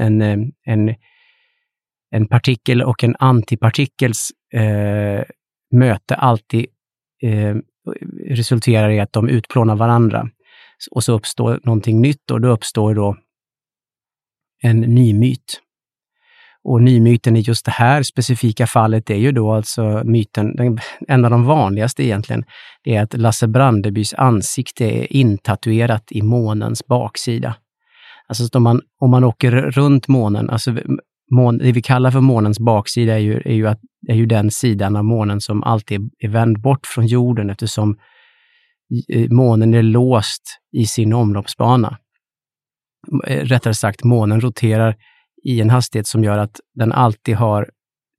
en partikel och en antipartikels möte alltid resulterar i att de utplånar varandra. Och så uppstår någonting nytt, och då uppstår då en ny myt. Och nymyten i just det här specifika fallet är ju då alltså myten, en av de vanligaste egentligen, det är att Lasse Brandebys ansikte är intatuerat i månens baksida. Alltså om man åker runt månen, alltså det vi kallar för månens baksida är ju den sidan av månen som alltid är vänd bort från jorden, eftersom månen är låst i sin omloppsbana. Rättare sagt, månen roterar i en hastighet som gör att den alltid har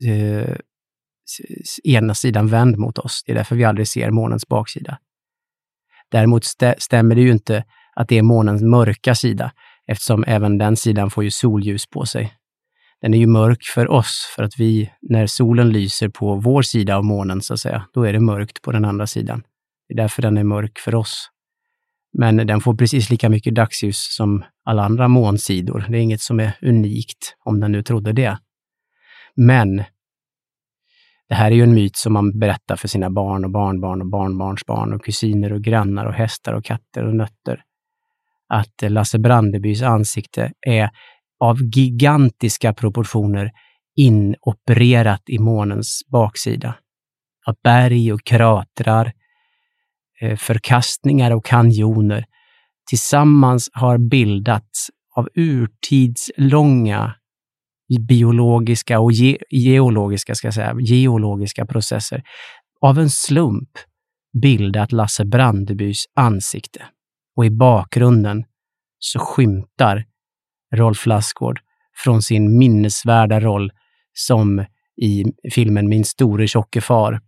ena sidan vänd mot oss. Det är därför vi aldrig ser månens baksida. Däremot stämmer det ju inte att det är månens mörka sida, eftersom även den sidan får ju solljus på sig. Den är ju mörk för oss, för att när solen lyser på vår sida av månen så att säga, då är det mörkt på den andra sidan. Det är därför den är mörk för oss. Men den får precis lika mycket dagsljus som alla andra månsidor. Det är inget som är unikt, om den nu trodde det. Men det här är ju en myt som man berättar för sina barn och barnbarn och barnbarnsbarn och kusiner och grannar och hästar och katter och nötter. Att Lasse Brandebys ansikte är av gigantiska proportioner inopererat i månens baksida. Av berg och kratrar, förkastningar och kanjoner tillsammans har bildats av urtidslånga biologiska och geologiska processer. Av en slump bildat Lasse Brandebys ansikte. Och i bakgrunden så skymtar Rolf Lassgård från sin minnesvärda roll som i filmen Min store tjocke far.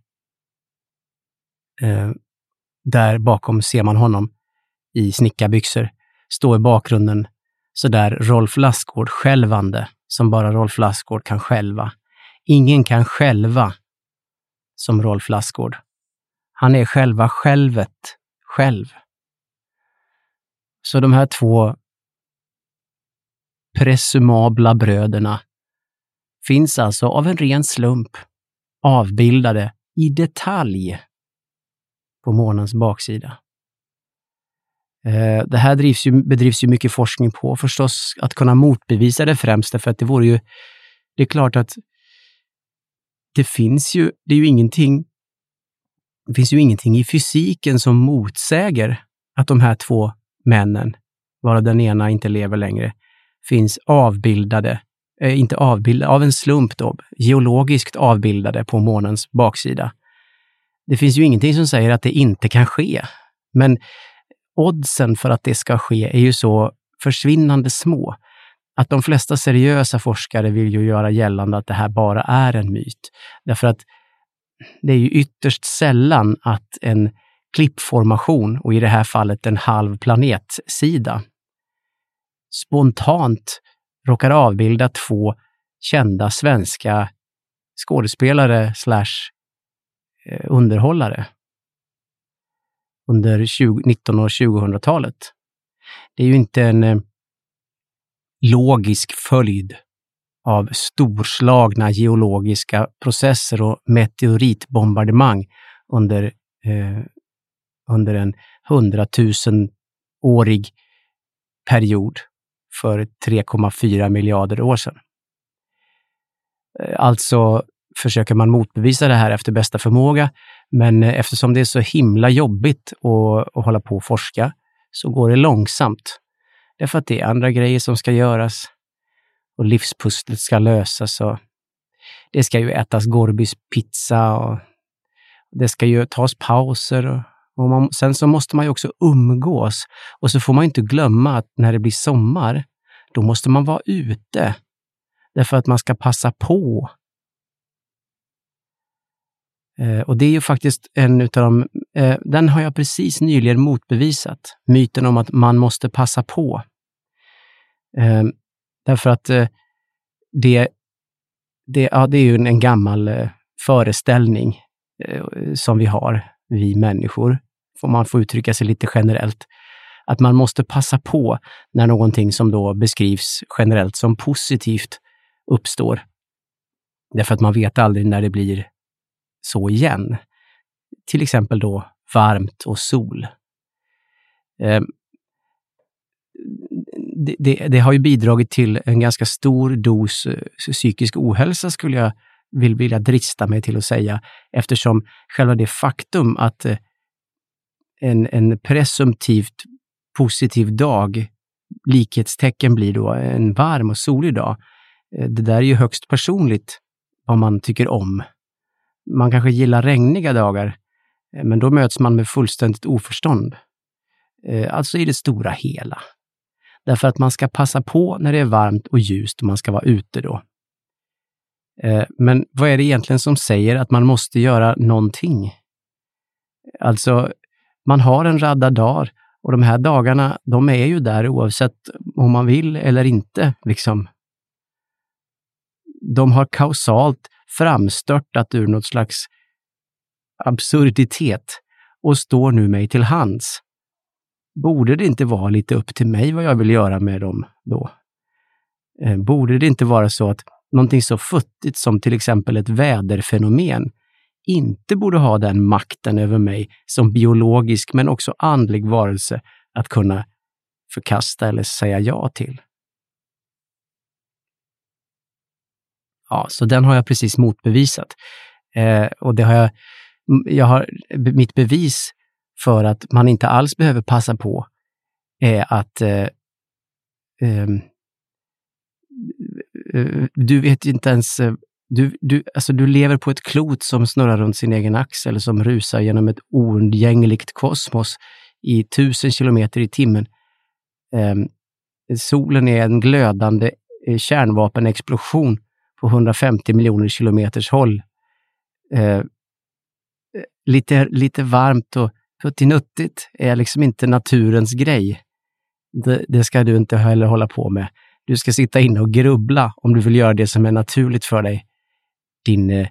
Där bakom ser man honom i snickarbyxor stå i bakgrunden, så där Rolf Lassgård självande som bara Rolf Lassgård kan själva. Ingen kan själva som Rolf Lassgård. Han är själva självet själv. Så de här två presumabla bröderna finns alltså av en ren slump avbildade i detalj på månens baksida. Det här bedrivs ju mycket forskning på förstås, att kunna motbevisa det främst, för att det är klart att det finns ju ingenting i fysiken som motsäger att de här två männen, varav den ena inte lever längre, finns inte avbildade, av en slump då, geologiskt avbildade på månens baksida. Det finns ju ingenting som säger att det inte kan ske, men oddsen för att det ska ske är ju så försvinnande små att de flesta seriösa forskare vill ju göra gällande att det här bara är en myt. Därför att det är ju ytterst sällan att en klippformation, och i det här fallet en halv planetsida, spontant råkar avbilda två kända svenska skådespelare / underhållare under 1900- och 2000-talet. Det är ju inte en logisk följd av storslagna geologiska processer och meteoritbombardemang under en 100 000-årig period för 3,4 miljarder år sedan. Alltså försöker man motbevisa det här efter bästa förmåga, men eftersom det är så himla jobbigt att hålla på och forska så går det långsamt. Därför att det är andra grejer som ska göras och livspusslet ska lösas och det ska ju ätas Gorbis pizza och det ska ju tas pauser och sen så måste man ju också umgås, och så får man inte glömma att när det blir sommar då måste man vara ute därför att man ska passa på. Och det är ju faktiskt en utav dem, den har jag precis nyligen motbevisat, myten om att man måste passa på. Därför att det är ju en gammal föreställning som vi människor, får man få uttrycka sig lite generellt, att man måste passa på när någonting som då beskrivs generellt som positivt uppstår. Därför att man vet aldrig när det blir så igen. Till exempel då varmt och sol. Det har ju bidragit till en ganska stor dos psykisk ohälsa, skulle jag vilja drista mig till att säga, eftersom själva det faktum att en presumtivt positiv dag, likhetstecken blir då en varm och solig dag. Det där är ju högst personligt vad man tycker om. Man kanske gillar regniga dagar, men då möts man med fullständigt oförstånd. Alltså i det stora hela. Därför att man ska passa på när det är varmt och ljust och man ska vara ute då. Men vad är det egentligen som säger att man måste göra någonting? Alltså, man har en radda dagar och de här dagarna, de är ju där oavsett om man vill eller inte. Liksom. De har kausalt framstörtat ur något slags absurditet och står nu mig till hands. Borde det inte vara lite upp till mig vad jag vill göra med dem då? Borde det inte vara så att någonting så futtigt som till exempel ett väderfenomen inte borde ha den makten över mig som biologisk men också andlig varelse att kunna förkasta eller säga ja till? Ja, så den har jag precis motbevisat. Och det jag har mitt bevis för att man inte alls behöver passa på är att du vet inte ens, du lever på ett klot som snurrar runt sin egen axel, som rusar genom ett oundgängligt kosmos i 1000 kilometer i timmen. Solen är en glödande kärnvapenexplosion på 150 miljoner kilometers håll. Lite varmt och puttinuttigt är liksom inte naturens grej. Det ska du inte heller hålla på med. Du ska sitta inne och grubbla om du vill göra det som är naturligt för dig. Din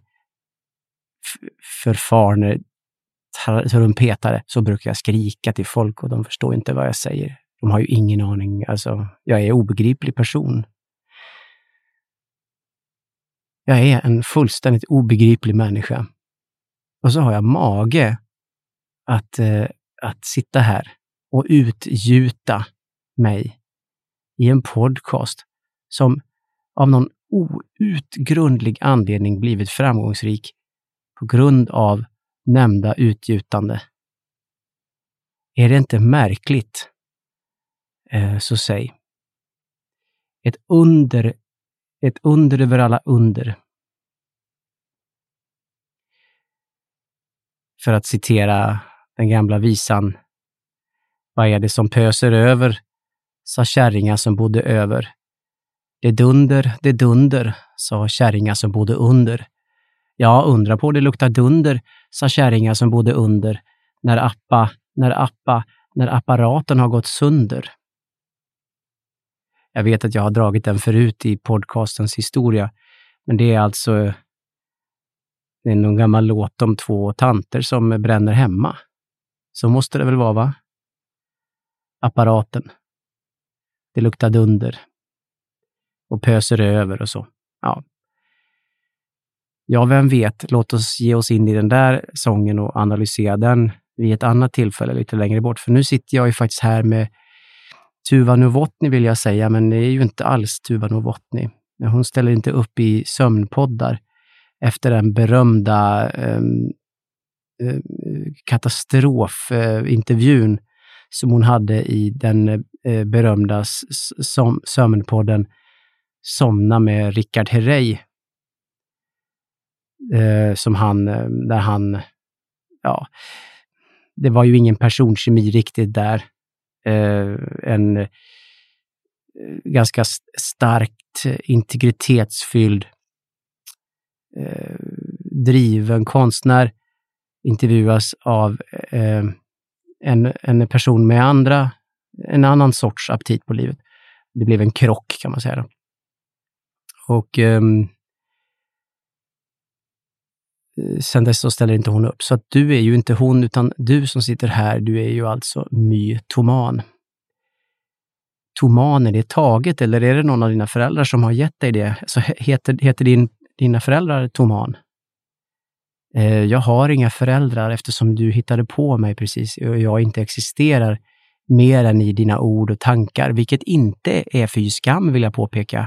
förfarne trumpetare, så brukar jag skrika till folk och de förstår inte vad jag säger. De har ju ingen aning. Alltså, jag är obegriplig person. Jag är en fullständigt obegriplig människa. Och så har jag mage att sitta här och utgjuta mig i en podcast som av någon outgrundlig anledning blivit framgångsrik på grund av nämnda utgjutande. Är det inte märkligt? Så säg. Ett under över alla under. För att citera den gamla visan: vad är det som pöser över, sa kärringar som bodde över. Det dunder, sa kärringar som bodde under. Ja, undra på det luktar dunder, sa kärringar som bodde under, när apparaten har gått sönder. Jag vet att jag har dragit den förut i podcastens historia, men det är alltså någon gammal låt om två tanter som bränner hemma. Så måste det väl vara, va? Apparaten. Det luktar dunder. Och pöser över och så. Ja, vem vet? Låt oss ge oss in i den där sången och analysera den vid ett annat tillfälle lite längre bort. För nu sitter jag ju faktiskt här med Tuva Novotny, vill jag säga, men det är ju inte alls Tuva Novotny. Hon ställer inte upp i sömnpoddar efter den berömda katastrofintervjun som hon hade i den berömda sömnpodden Somna med Richard Herrey. Det var ju ingen personkemi riktigt där. En ganska starkt integritetsfylld driven konstnär intervjuas av en person med en annan sorts aptit på livet. Det blev en krock, kan man säga. Och sen dess så ställer inte hon upp. Så att du är ju inte hon, utan du som sitter här, du är ju alltså mytoman. Toman, är det taget eller är det någon av dina föräldrar som har gett dig det? Så heter dina föräldrar Toman? Jag har inga föräldrar eftersom du hittade på mig precis och jag inte existerar mer än i dina ord och tankar, vilket inte är fy skam, vill jag påpeka.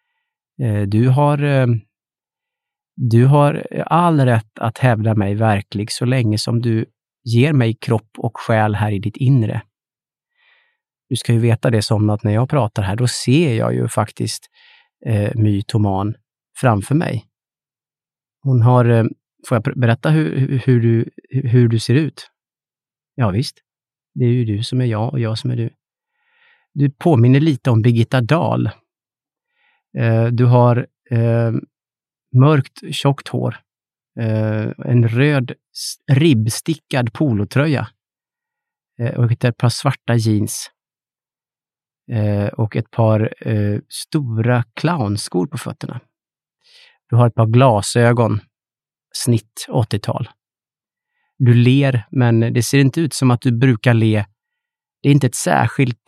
Du har all rätt att hävda mig verklig så länge som du ger mig kropp och själ här i ditt inre. Du ska ju veta det som att när jag pratar här, då ser jag ju faktiskt mytoman framför mig. Hon har, får jag berätta hur du ser ut? Ja visst, det är ju du som är jag och jag som är du. Du påminner lite om Birgitta Dahl. Du har mörkt tjockt hår, en röd ribbstickad polotröja och ett par svarta jeans och ett par stora clownskor på fötterna. Du har ett par glasögon, snitt 80-tal. Du ler, men det ser inte ut som att du brukar le. Det är inte ett särskilt...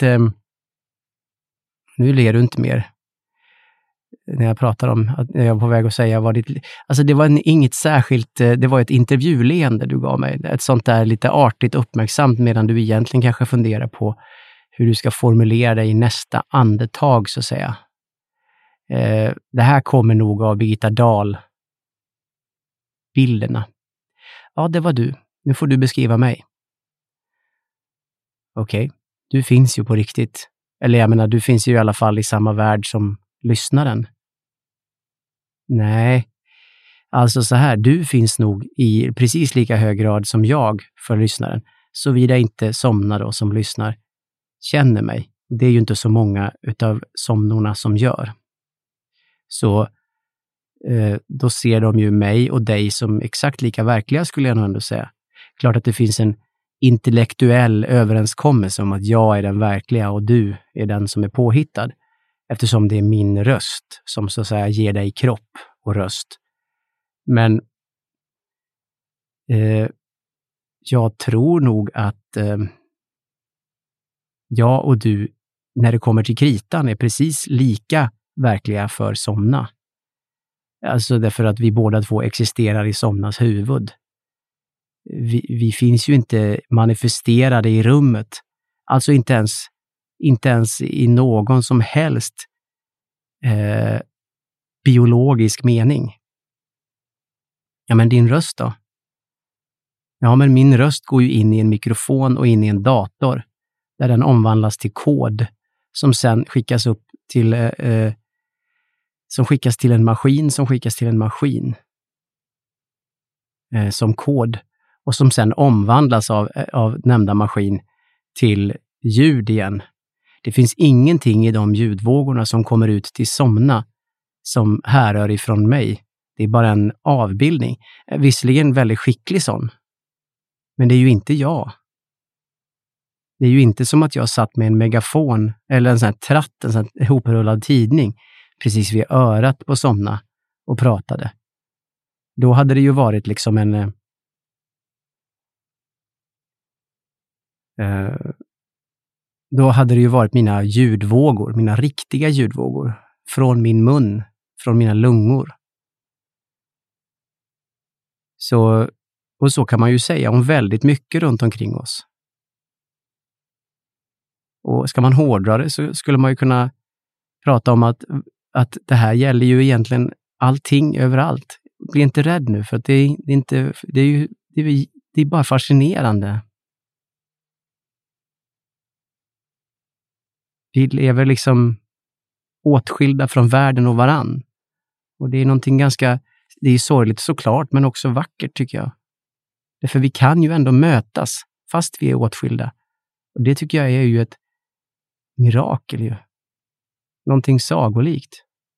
Nu ler du inte mer. När jag pratar om att jag var på väg att säga vad ditt... Alltså det var inget särskilt... Det var ett intervjuleende du gav mig. Ett sånt där lite artigt uppmärksamt, medan du egentligen kanske funderar på hur du ska formulera dig i nästa andetag, så att säga. Det här kommer nog av Birgitta Dahl. Bilderna. Ja, det var du. Nu får du beskriva mig. Okej. Du finns ju på riktigt. Eller jag menar, du finns ju i alla fall i samma värld som lyssnaren. Nej. Alltså så här, du finns nog i precis lika hög grad som jag för lyssnaren. Såvida inte somnar då som lyssnar känner mig. Det är ju inte så många utav somnorna som gör. Så då ser de ju mig och dig som exakt lika verkliga, skulle jag nog ändå säga. Klart att det finns en intellektuell överenskommelse om att jag är den verkliga och du är den som är påhittad. Eftersom det är min röst som så att säga ger dig kropp och röst. Men jag tror nog att jag och du, när det kommer till kritan, är precis lika verkliga för somna. Alltså därför att vi båda två existerar i somnas huvud. Vi finns ju inte manifesterade i rummet. Alltså inte ens i någon som helst biologisk mening. Ja, men din röst då? Ja, men min röst går ju in i en mikrofon och in i en dator där den omvandlas till kod som sen skickas upp till som skickas till en maskin som skickas till en maskin som kod och som sen omvandlas av nämnda maskin till ljud igen. Det finns ingenting i de ljudvågorna som kommer ut till somna som härrör ifrån mig. Det är bara en avbildning. Visserligen väldigt skicklig sån. Men det är ju inte jag. Det är ju inte som att jag satt med en megafon eller en sån här tratt, en sån här ihoprullad tidning precis vid örat på somna och pratade. Då hade det ju varit liksom då hade det ju varit mina ljudvågor, mina riktiga ljudvågor från min mun, från mina lungor. Och så kan man ju säga om väldigt mycket runt omkring oss. Och ska man hårdra det så skulle man ju kunna prata om att det här gäller ju egentligen allting överallt. Bli inte rädd nu, för att det är bara fascinerande. Vi lever liksom åtskilda från världen och varann. Och det är någonting det är sorgligt såklart, men också vackert tycker jag. Därför vi kan ju ändå mötas fast vi är åtskilda. Och det tycker jag är ju ett mirakel ju. Någonting sagolikt.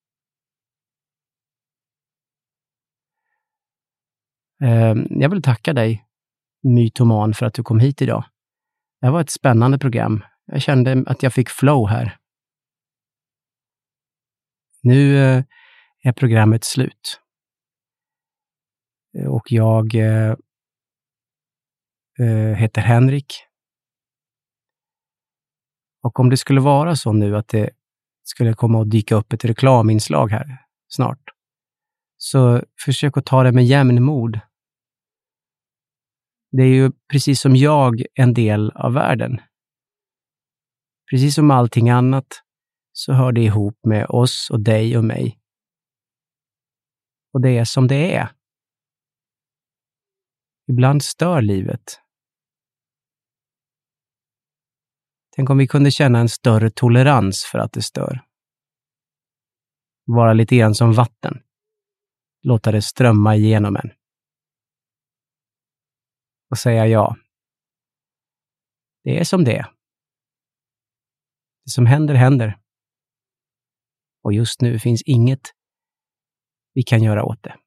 Jag vill tacka dig, mytoman, för att du kom hit idag. Det var ett spännande program. Jag kände att jag fick flow här. Nu är programmet slut. Och jag heter Henrik. Och om det skulle vara så nu att det skulle komma att dyka upp ett reklaminslag här snart, så försök att ta det med jämnmod. Det är ju precis som jag en del av världen. Precis som allting annat så hör det ihop med oss och dig och mig. Och det är som det är. Ibland stör livet. Tänk om vi kunde känna en större tolerans för att det stör. Vara lite grann som vatten. Låta det strömma igenom en. Och säga ja. Det är som det är. Det som händer, händer. Och just nu finns inget vi kan göra åt det.